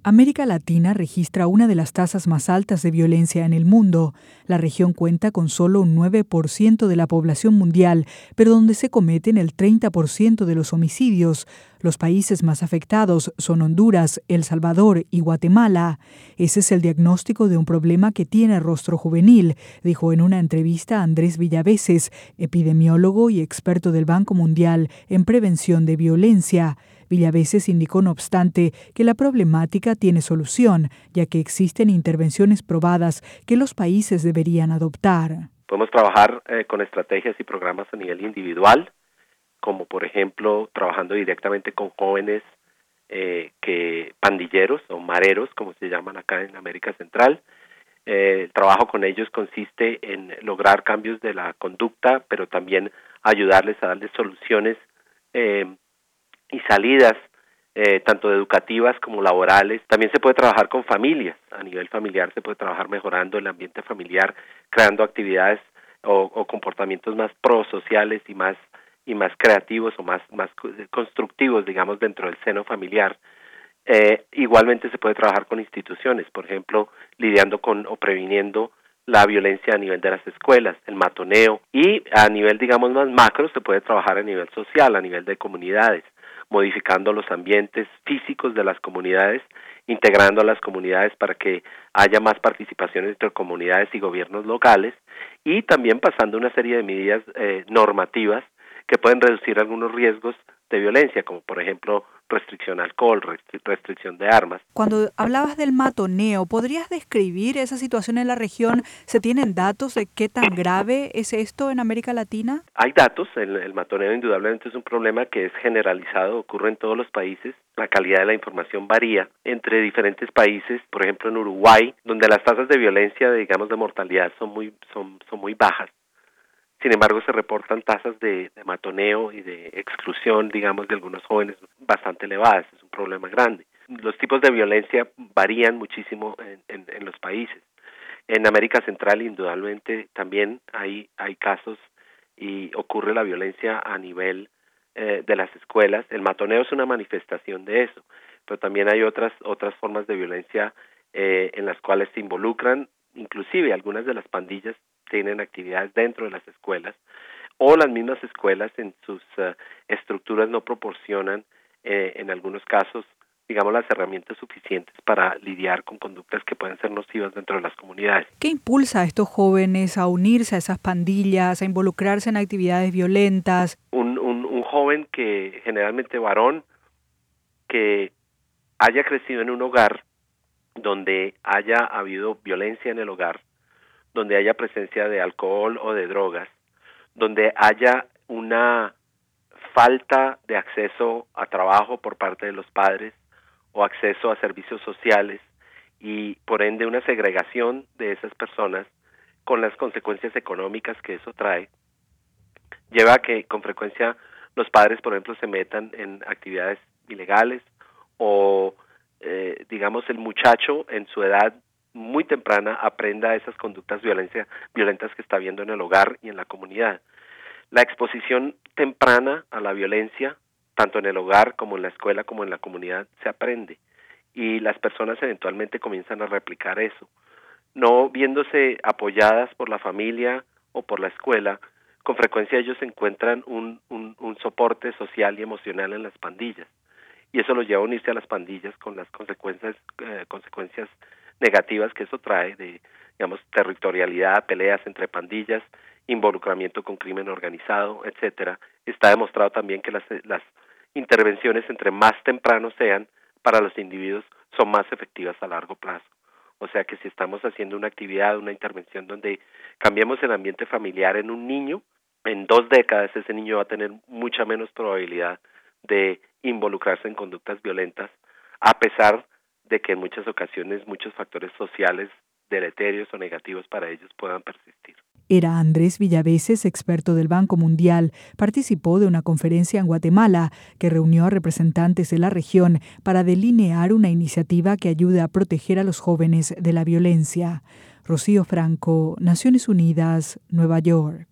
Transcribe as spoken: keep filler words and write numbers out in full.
América Latina registra una de las tasas más altas de violencia en el mundo. La región cuenta con solo un nueve por ciento de la población mundial, pero donde se cometen el treinta por ciento de los homicidios. Los países más afectados son Honduras, El Salvador y Guatemala. Ese es el diagnóstico de un problema que tiene rostro juvenil, dijo en una entrevista Andrés Villaveses, epidemiólogo y experto del Banco Mundial en prevención de violencia. Villaveses indicó, no obstante, que la problemática tiene solución, ya que existen intervenciones probadas que los países deberían adoptar. Podemos trabajar eh, con estrategias y programas a nivel individual, como por ejemplo trabajando directamente con jóvenes eh, que pandilleros o mareros, como se llaman acá en América Central. Eh, el trabajo con ellos consiste en lograr cambios de la conducta, pero también ayudarles a darles soluciones eh, y salidas, eh, tanto educativas como laborales. También se puede trabajar con familias. A nivel familiar se puede trabajar mejorando el ambiente familiar, creando actividades o, o comportamientos más prosociales y más y más creativos o más más constructivos, digamos, dentro del seno familiar. Eh, igualmente se puede trabajar con instituciones, por ejemplo, lidiando con o previniendo la violencia a nivel de las escuelas, el matoneo, y a nivel, digamos, más macro se puede trabajar a nivel social, a nivel de comunidades, modificando los ambientes físicos de las comunidades, integrando a las comunidades para que haya más participación entre comunidades y gobiernos locales, y también pasando una serie de medidas eh, normativas que pueden reducir algunos riesgos de violencia, como por ejemplo restricción al alcohol, restri- restricción de armas. Cuando hablabas del matoneo, ¿podrías describir esa situación en la región? ¿Se tienen datos de qué tan grave es esto en América Latina? Hay datos, el, el matoneo indudablemente es un problema que es generalizado, ocurre en todos los países. La calidad de la información varía entre diferentes países, por ejemplo en Uruguay, donde las tasas de violencia, digamos de mortalidad, son muy, son, son muy bajas. Sin embargo, se reportan tasas de, de matoneo y de exclusión, digamos, de algunos jóvenes bastante elevadas. Es un problema grande. Los tipos de violencia varían muchísimo en, en, en los países. En América Central, indudablemente, también hay, hay casos y ocurre la violencia a nivel eh, de las escuelas. El matoneo es una manifestación de eso, pero también hay otras, otras formas de violencia eh, en las cuales se involucran, inclusive algunas de las pandillas tienen actividades dentro de las escuelas, o las mismas escuelas en sus uh, estructuras no proporcionan eh, en algunos casos, digamos, las herramientas suficientes para lidiar con conductas que pueden ser nocivas dentro de las comunidades. ¿Qué impulsa a estos jóvenes a unirse a esas pandillas, a involucrarse en actividades violentas? Un, un, un joven que, generalmente varón, que haya crecido en un hogar donde haya habido violencia en el hogar, donde haya presencia de alcohol o de drogas, donde haya una falta de acceso a trabajo por parte de los padres o acceso a servicios sociales y por ende una segregación de esas personas con las consecuencias económicas que eso trae, lleva a que con frecuencia los padres, por ejemplo, se metan en actividades ilegales o, eh, digamos, el muchacho en su edad muy temprana aprenda esas conductas violencia, violentas que está viendo en el hogar y en la comunidad. La exposición temprana a la violencia, tanto en el hogar como en la escuela como en la comunidad, se aprende y las personas eventualmente comienzan a replicar eso, no viéndose apoyadas por la familia o por la escuela. Con frecuencia ellos encuentran un, un, un soporte social y emocional en las pandillas y eso los lleva a unirse a las pandillas con las consecuencias eh, consecuencias negativas que eso trae de, digamos, territorialidad, peleas entre pandillas, involucramiento con crimen organizado, etcétera. Está demostrado también que las, las intervenciones entre más temprano sean para los individuos son más efectivas a largo plazo. O sea que si estamos haciendo una actividad, una intervención donde cambiemos el ambiente familiar en un niño, en dos décadas ese niño va a tener mucha menos probabilidad de involucrarse en conductas violentas, a pesar de que en muchas ocasiones muchos factores sociales deleterios o negativos para ellos puedan persistir. Era Andrés Villaveses, experto del Banco Mundial. Participó de una conferencia en Guatemala que reunió a representantes de la región para delinear una iniciativa que ayude a proteger a los jóvenes de la violencia. Rocío Franco, Naciones Unidas, Nueva York.